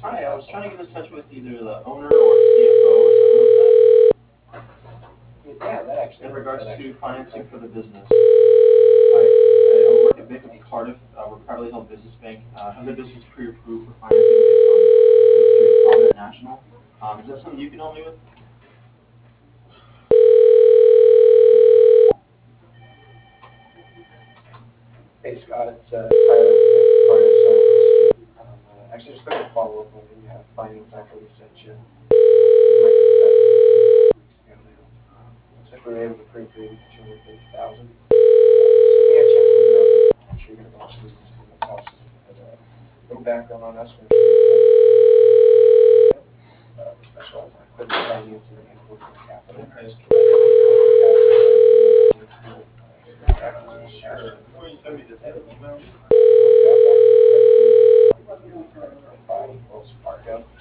Hi, I was trying to get in touch with either the owner or CFO or something Yeah, that like that actually in works. regards That to actually financing works. for the business. I work at Bank of Cardiff. We're a privately held business bank. Have the business pre-approved for financing based on goes through Provident National. Is that something you can help me with? Hey Scott, it's Tyler with Carter Service. Actually, just looking to follow up on the finance offer we sent you. You might have sent it 2 weeks ago now. Looks like we were able to pre-approve 250,000. Just looking at a chance to look it over. I'm sure you're gonna go through this in the process. But a little background on us: we're we specialize in equipment financing and working capital. Okay. Acquisitions. Sure. Before you send me this, you have an email? Wells Fargo.